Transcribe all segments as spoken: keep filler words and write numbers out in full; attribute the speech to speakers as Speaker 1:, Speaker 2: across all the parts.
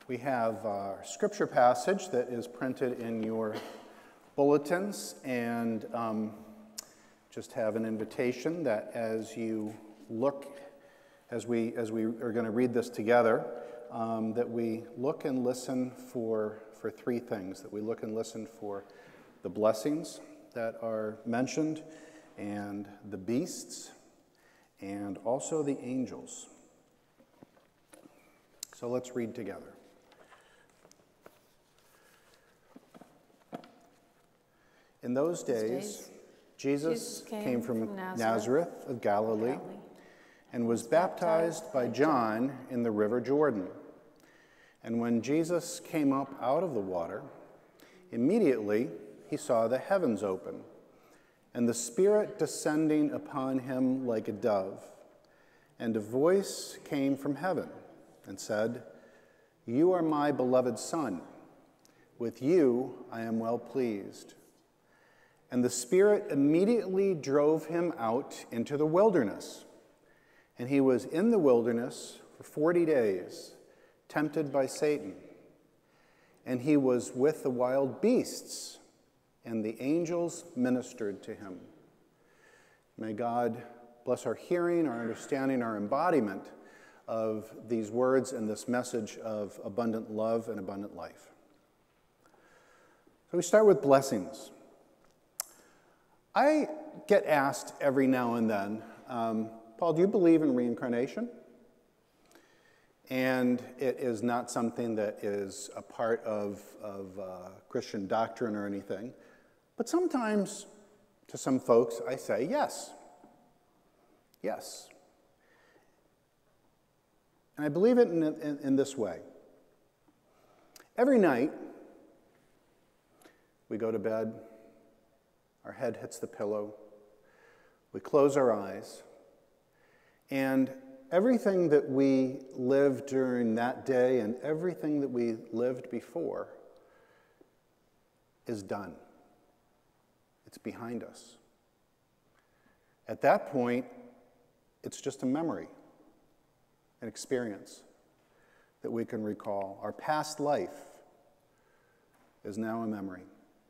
Speaker 1: We have our scripture passage that is printed in your bulletins, and um, just have an invitation that as you look, as we, as we are going to read this together, um, that we look and listen for, for three things, that we look and listen for the blessings that are mentioned, and the beasts, and also the angels. So let's read together. In those days,
Speaker 2: days
Speaker 1: Jesus,
Speaker 2: Jesus came
Speaker 1: came from,
Speaker 2: from Nazareth,
Speaker 1: Nazareth of Galilee,
Speaker 2: Galilee,
Speaker 1: and was baptized by John in the river Jordan. And when Jesus came up out of the water, immediately he saw the heavens open, and the Spirit descending upon him like a dove. And a voice came from heaven and said, "You are my beloved Son. With you I am well pleased." And the Spirit immediately drove him out into the wilderness. And he was in the wilderness for forty days, tempted by Satan. And he was with the wild beasts, and the angels ministered to him. May God bless our hearing, our understanding, our embodiment of these words and this message of abundant love and abundant life. So we start with blessings. I get asked every now and then, um, Paul, do you believe in reincarnation? And it is not something that is a part of, of uh, Christian doctrine or anything. But sometimes, to some folks, I say yes. Yes. And I believe it in, in, in this way. Every night, we go to bed. Our head hits the pillow, we close our eyes, and everything that we lived during that day and everything that we lived before is done. It's behind us. At that point, it's just a memory, an experience that we can recall. Our past life is now a memory.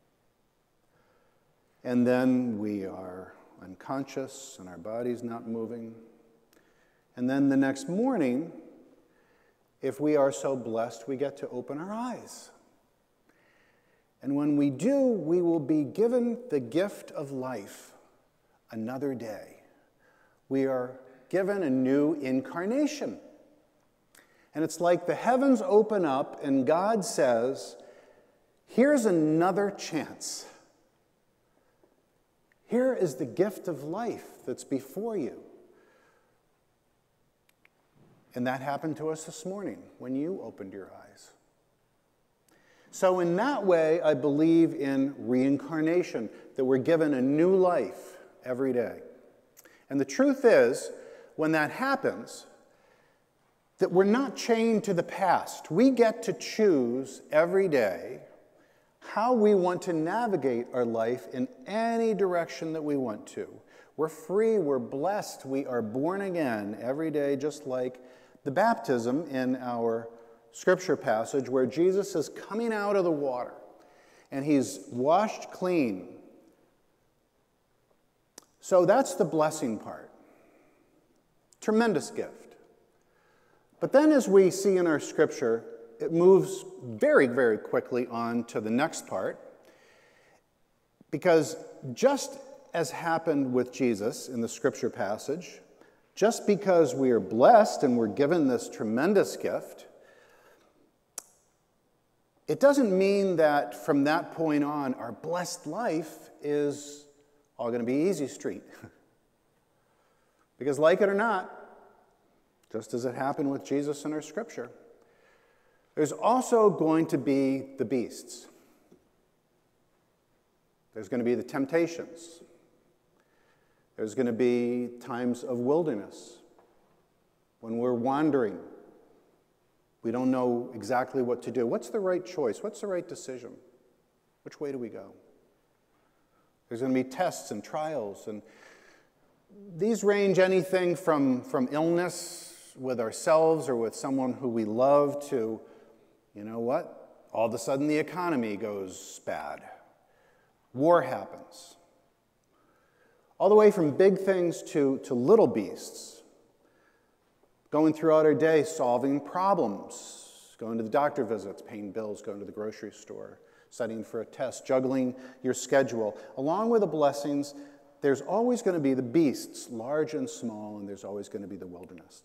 Speaker 1: And then we are unconscious and our body's not moving. And then the next morning, if we are so blessed, we get to open our eyes. And when we do, we will be given the gift of life, another day. We are given a new incarnation. And it's like the heavens open up and God says, here's another chance. Here is the gift of life that's before you. And that happened to us this morning when you opened your eyes. So in that way, I believe in reincarnation, that we're given a new life every day. And the truth is, when that happens, that we're not chained to the past. We get to choose every day how we want to navigate our life in any direction that we want to. We're free, we're blessed, we are born again every day, just like the baptism in our scripture passage where Jesus is coming out of the water and he's washed clean. So that's the blessing part. Tremendous gift. But then as we see in our scripture, it moves very, very quickly on to the next part, because just as happened with Jesus in the scripture passage, just because we are blessed and we're given this tremendous gift, it doesn't mean that from that point on, our blessed life is all going to be easy street. Because like it or not, just as it happened with Jesus in our scripture, there's also going to be the beasts. There's going to be the temptations. There's going to be times of wilderness when we're wandering. We don't know exactly what to do. What's the right choice? What's the right decision? Which way do we go? There's going to be tests and trials, and these range anything from, from illness with ourselves or with someone who we love to you know what? All of a sudden the economy goes bad. War happens. All the way from big things to, to little beasts. Going throughout our day, solving problems, going to the doctor visits, paying bills, going to the grocery store, studying for a test, juggling your schedule. Along with the blessings, there's always going to be the beasts, large and small, and there's always going to be the wilderness.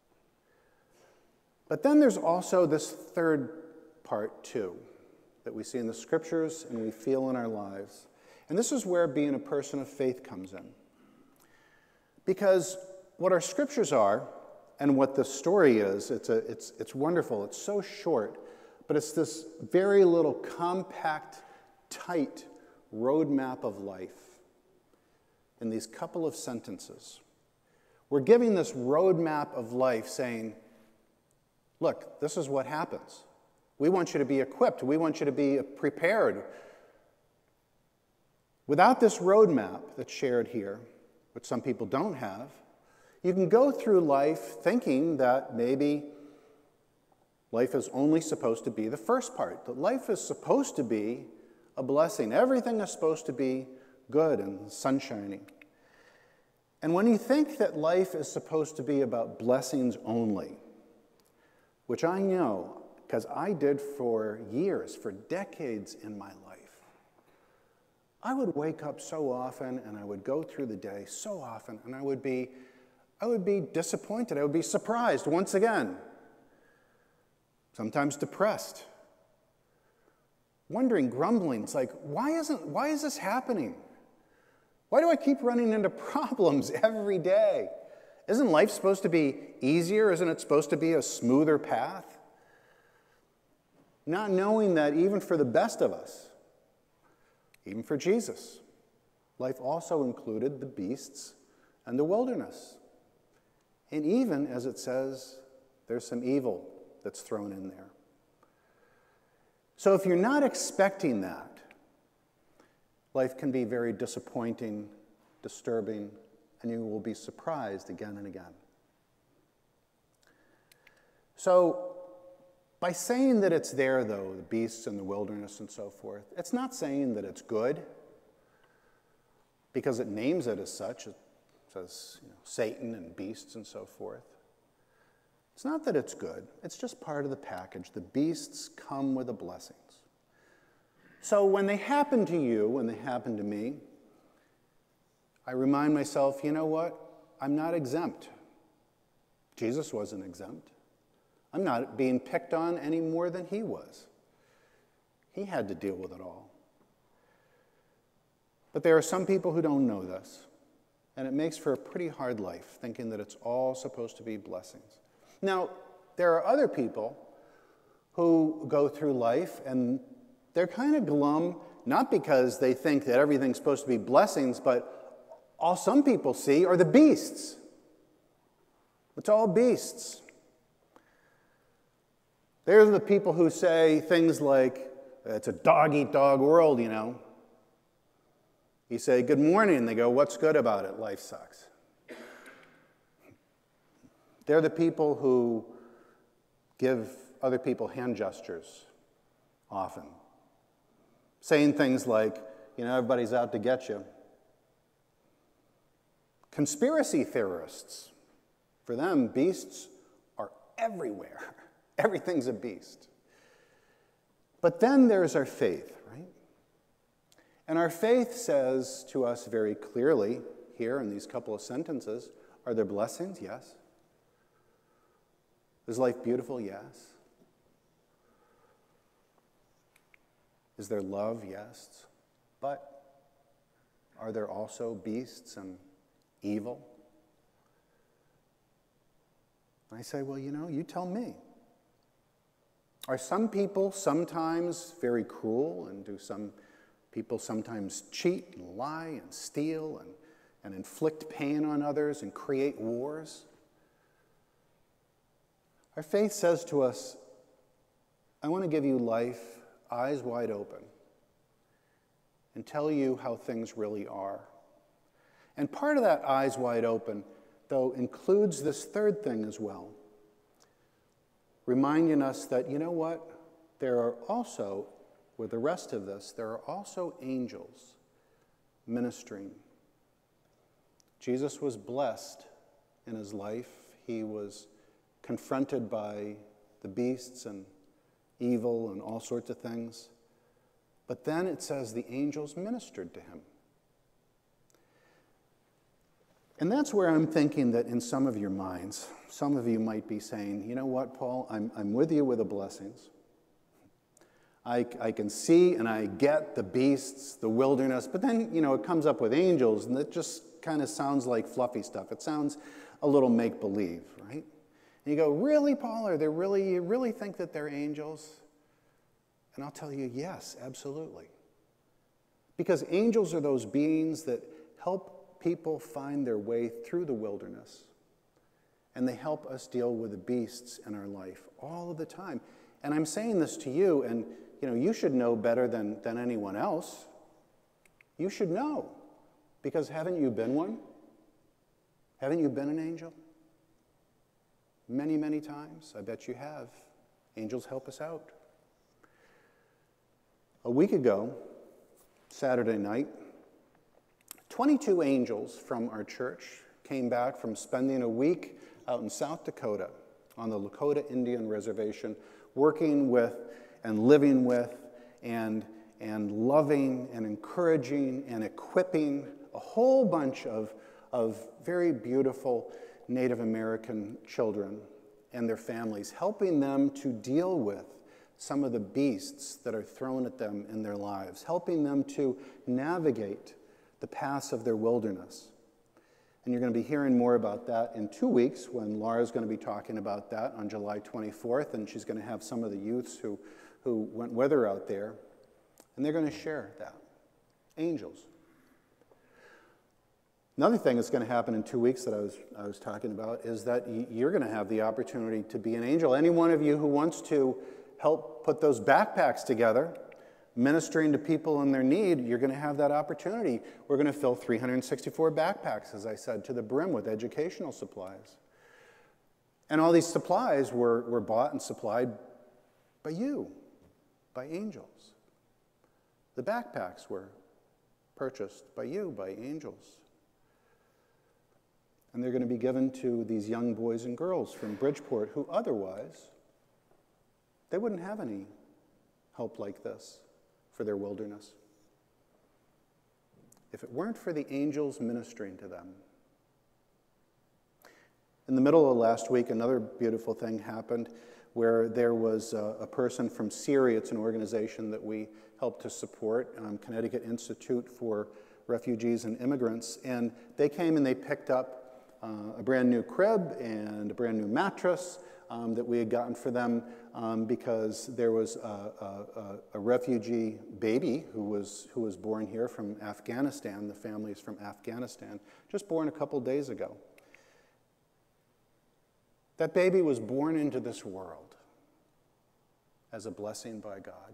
Speaker 1: But then there's also this third part, too, that we see in the Scriptures and we feel in our lives. And this is where being a person of faith comes in. Because what our Scriptures are, and what the story is, it's, a, it's, it's wonderful. It's so short, but it's this very little compact, tight roadmap of life in these couple of sentences. We're giving this roadmap of life saying, look, this is what happens. We want you to be equipped. We want you to be prepared. Without this roadmap that's shared here, which some people don't have, you can go through life thinking that maybe life is only supposed to be the first part, that life is supposed to be a blessing. Everything is supposed to be good and sunshiny. And when you think that life is supposed to be about blessings only, which I know, because I did for years, for decades in my life, I would wake up so often and I would go through the day so often and I would be I would be disappointed. I would be surprised once again. Sometimes depressed. Wondering, grumbling. It's like, why isn't, why is this happening? Why do I keep running into problems every day? Isn't life supposed to be easier? Isn't it supposed to be a smoother path? Not knowing that even for the best of us, even for Jesus, life also included the beasts and the wilderness. And even, as it says, there's some evil that's thrown in there. So if you're not expecting that, life can be very disappointing, disturbing, and you will be surprised again and again. So by saying that it's there, though, the beasts and the wilderness and so forth, it's not saying that it's good, because it names it as such. It says, you know, Satan and beasts and so forth. It's not that it's good. It's just part of the package. The beasts come with the blessings. So when they happen to you, when they happen to me, I remind myself, you know what? I'm not exempt. Jesus wasn't exempt. I'm not being picked on any more than he was. He had to deal with it all. But there are some people who don't know this. And it makes for a pretty hard life, thinking that it's all supposed to be blessings. Now, there are other people who go through life and they're kind of glum, not because they think that everything's supposed to be blessings, but all some people see are the beasts. It's all beasts. There's the people who say things like, it's a dog-eat-dog world, you know. You say, good morning, and they go, what's good about it? Life sucks. They're the people who give other people hand gestures often, saying things like, you know, everybody's out to get you. Conspiracy theorists, for them, beasts are everywhere. Everything's a beast. But then there's our faith, right? And our faith says to us very clearly here in these couple of sentences, are there blessings? Yes. Is life beautiful? Yes. Is there love? Yes. But are there also beasts and evil? I say, well, you know, you tell me. Are some people sometimes very cruel, and do some people sometimes cheat and lie and steal and, and inflict pain on others and create wars? Our faith says to us, I want to give you life eyes wide open and tell you how things really are. And part of that eyes wide open, though, includes this third thing as well, reminding us that, you know what, there are also, with the rest of this, there are also angels ministering. Jesus was blessed in his life. He was confronted by the beasts and evil and all sorts of things. But then it says the angels ministered to him. And that's where I'm thinking that in some of your minds, some of you might be saying, you know what, Paul, I'm, I'm with you with the blessings. I, I can see and I get the beasts, the wilderness, but then, you know, it comes up with angels, and it just kind of sounds like fluffy stuff. It sounds a little make-believe, right? And you go, really, Paul, are they really, you really think that they're angels? And I'll tell you, yes, absolutely. Because angels are those beings that help people find their way through the wilderness. And they help us deal with the beasts in our life all of the time. And I'm saying this to you, and you know, you should know better than, than anyone else. You should know. Because haven't you been one? Haven't you been an angel? Many, many times. I bet you have. Angels help us out. A week ago, Saturday night, twenty-two angels from our church came back from spending a week out in South Dakota on the Lakota Indian Reservation, working with and living with and, and loving and encouraging and equipping a whole bunch of, of very beautiful Native American children and their families, helping them to deal with some of the beasts that are thrown at them in their lives, helping them to navigate the paths of their wilderness. And you're going to be hearing more about that in two weeks when Laura's going to be talking about that on July twenty-fourth, and she's going to have some of the youths who, who went with her out there, and they're going to share that. Angels. Another thing that's going to happen in two weeks that I was, I was talking about is that you're going to have the opportunity to be an angel. Any one of you who wants to help put those backpacks together, ministering to people in their need, you're going to have that opportunity. We're going to fill three hundred sixty-four backpacks, as I said, to the brim with educational supplies. And all these supplies were, were bought and supplied by you, by angels. The backpacks were purchased by you, by angels. And they're going to be given to these young boys and girls from Bridgeport who otherwise, they wouldn't have any help like this for their wilderness if it weren't for the angels ministering to them. In the middle of last week, another beautiful thing happened where there was a, a person from CERI. It's an organization that we help to support, um, Connecticut Institute for Refugees and Immigrants, and they came and they picked up uh, a brand new crib and a brand new mattress Um, that we had gotten for them um, because there was a, a, a refugee baby who was, who was born here from Afghanistan. The family is from Afghanistan, just born a couple days ago. That baby was born into this world as a blessing by God.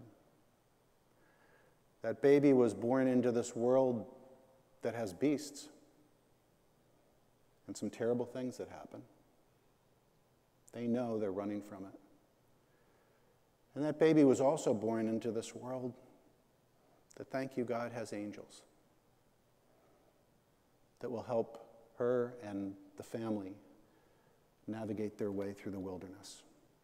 Speaker 1: That baby was born into this world that has beasts and some terrible things that happen. They know they're running from it. And that baby was also born into this world that, thank you, God has angels that will help her and the family navigate their way through the wilderness.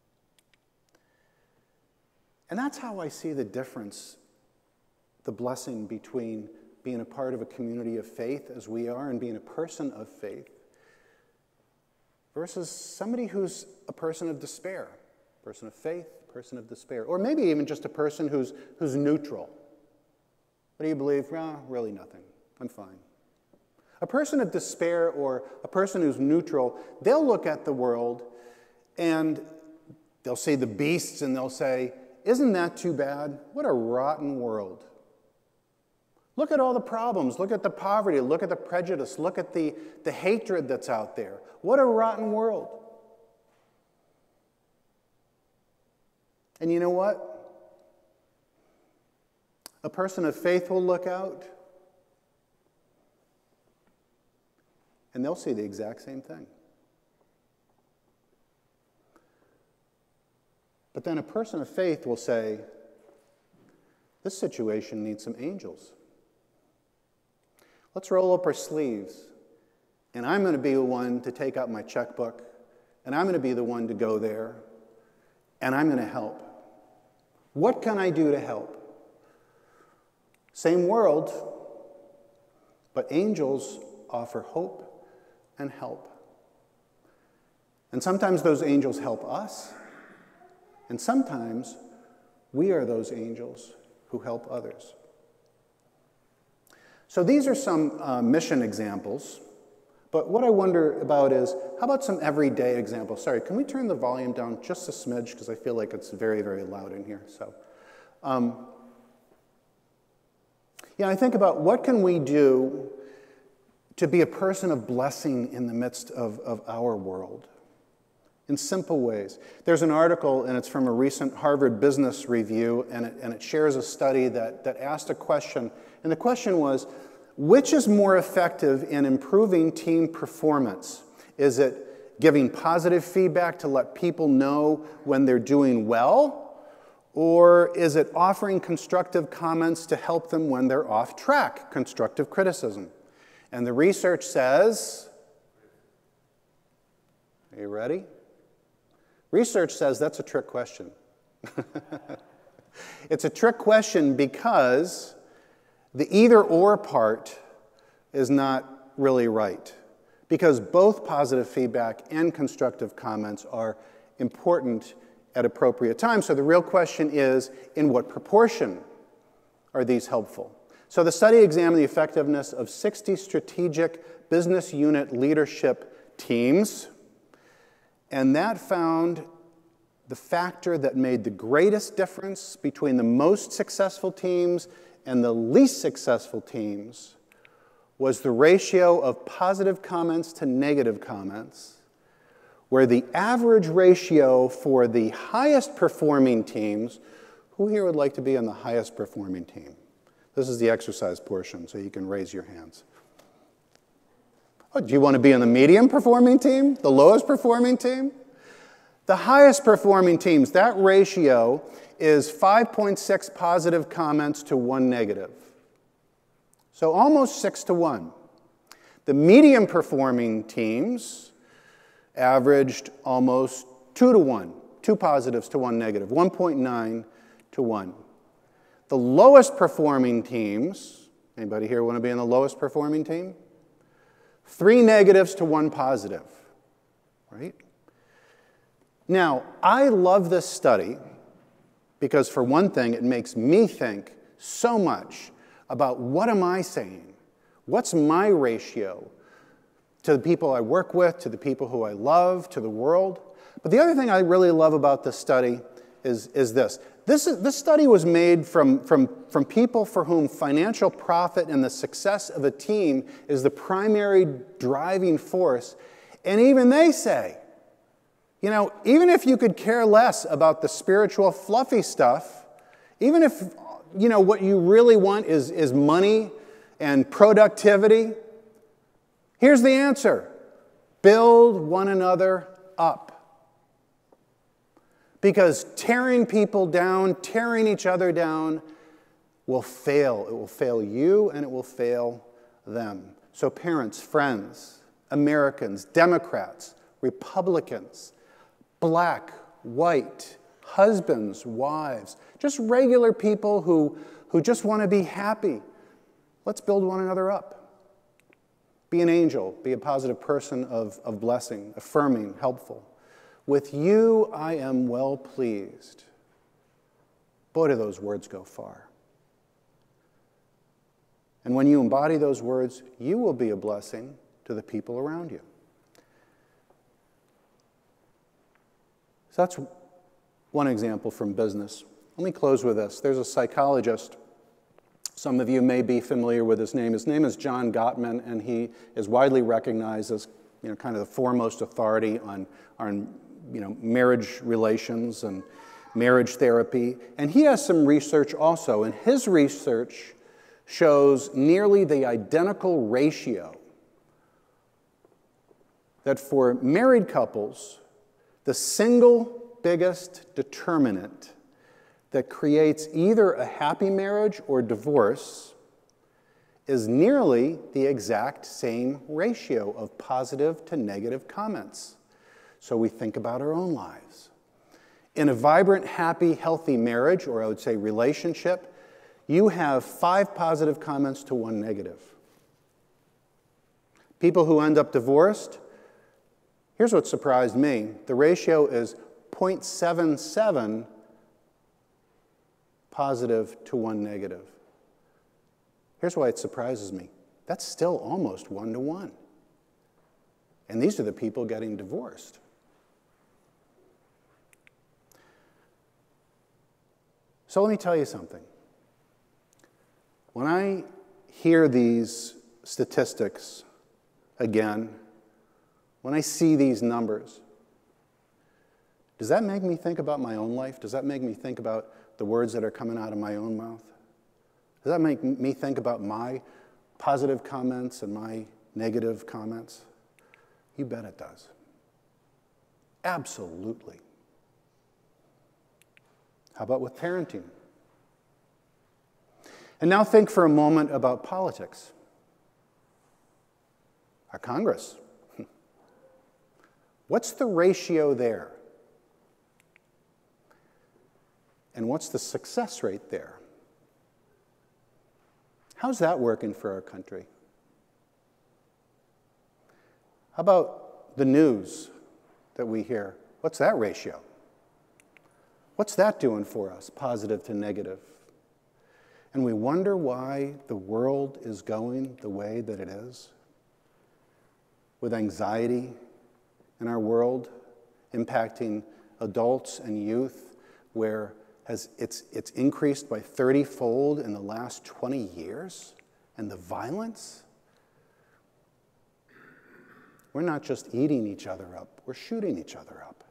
Speaker 1: And that's how I see the difference, the blessing between being a part of a community of faith as we are and being a person of faith versus somebody who's a person of despair, person of faith, person of despair, or maybe even just a person who's, who's neutral. What do you believe? Well, really nothing. I'm fine. A person of despair or a person who's neutral, they'll look at the world and they'll see the beasts and they'll say, isn't that too bad? What a rotten world. Look at all the problems. Look at the poverty. Look at the prejudice. Look at the, the hatred that's out there. What a rotten world. And you know what? A person of faith will look out and they'll see the exact same thing. But then a person of faith will say, this situation needs some angels. Let's roll up our sleeves, and I'm going to be the one to take out my checkbook, and I'm going to be the one to go there, and I'm going to help. What can I do to help? Same world, but angels offer hope and help. And sometimes those angels help us, and sometimes we are those angels who help others. So these are some uh, mission examples, but what I wonder about is, how about some everyday examples? Sorry, can we turn the volume down just a smidge, because I feel like it's very, very loud in here. So, um, yeah, I think about what can we do to be a person of blessing in the midst of, of our world, in simple ways. There's an article, and it's from a recent Harvard Business Review, and it, and it shares a study that, that asked a question, and the question was, which is more effective in improving team performance? Is it giving positive feedback to let people know when they're doing well, or is it offering constructive comments to help them when they're off track, constructive criticism? And the research says, are you ready? Research says that's a trick question. It's a trick question because the either-or part is not really right, because both positive feedback and constructive comments are important at appropriate times. So the real question is, in what proportion are these helpful? So the study examined the effectiveness of sixty strategic business unit leadership teams, and that found the factor that made the greatest difference between the most successful teams and the least successful teams was the ratio of positive comments to negative comments, where the average ratio for the highest performing teams, who here would like to be on the highest performing team? This is the exercise portion, so you can raise your hands. Oh, do you want to be on the medium performing team? The lowest performing team? The highest performing teams, that ratio is five point six positive comments to one negative. So almost six to one. The medium performing teams averaged almost two to one, two positives to one negative, one point nine to one. The lowest performing teams, anybody here want to be in the lowest performing team? Three negatives to one positive, right? Now, I love this study because, for one thing, it makes me think so much about what am I saying? What's my ratio to the people I work with, to the people who I love, to the world? But the other thing I really love about this study is, is this. This, is, this study was made from, from, from people for whom financial profit and the success of a team is the primary driving force. And even they say, you know, even if you could care less about the spiritual fluffy stuff, even if, you know, what you really want is, is money and productivity, here's the answer. Build one another up. Because tearing people down, tearing each other down, will fail. It will fail you and it will fail them. So parents, friends, Americans, Democrats, Republicans, black, white, husbands, wives, just regular people who, who just want to be happy. Let's build one another up. Be an angel. Be a positive person of, of blessing, affirming, helpful. With you I am well pleased. Boy, do those words go far. And when you embody those words, you will be a blessing to the people around you. So that's one example from business. Let me close with this. There's a psychologist. Some of you may be familiar with his name. His name is John Gottman, and he is widely recognized as, you know, kind of the foremost authority on, on you know, marriage relations and marriage therapy. And he has some research also, and his research shows nearly the identical ratio that for married couples, the single biggest determinant that creates either a happy marriage or divorce is nearly the exact same ratio of positive to negative comments. So we think about our own lives. In a vibrant, happy, healthy marriage, or I would say relationship, you have five positive comments to one negative. People who end up divorced, here's what surprised me. The ratio is zero point seven seven positive to one negative. Here's why it surprises me. That's still almost one to one. And these are the people getting divorced. So let me tell you something. When I hear these statistics again, when I see these numbers, does that make me think about my own life? Does that make me think about the words that are coming out of my own mouth? Does that make me think about my positive comments and my negative comments? You bet it does. Absolutely. How about with parenting? And now think for a moment about politics. Our Congress. What's the ratio there? And what's the success rate there? How's that working for our country? How about the news that we hear? What's that ratio? What's that doing for us, positive to negative? And we wonder why the world is going the way that it is, with anxiety in our world impacting adults and youth, where has it's, it's increased by thirty-fold in the last twenty years, and the violence. We're not just eating each other up, we're shooting each other up.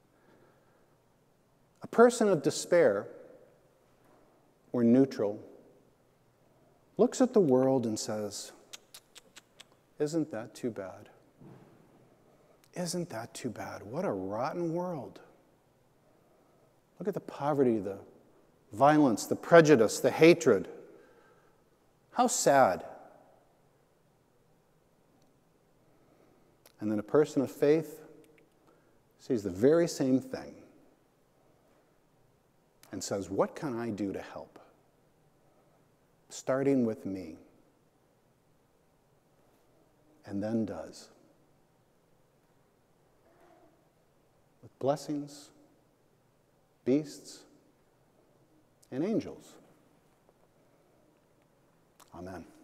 Speaker 1: A person of despair or neutral looks at the world and says, isn't that too bad? Isn't that too bad? What a rotten world. Look at the poverty, the violence, the prejudice, the hatred. How sad. And then a person of faith sees the very same thing and says, what can I do to help? Starting with me. And then does. With blessings, beasts, and angels. Amen.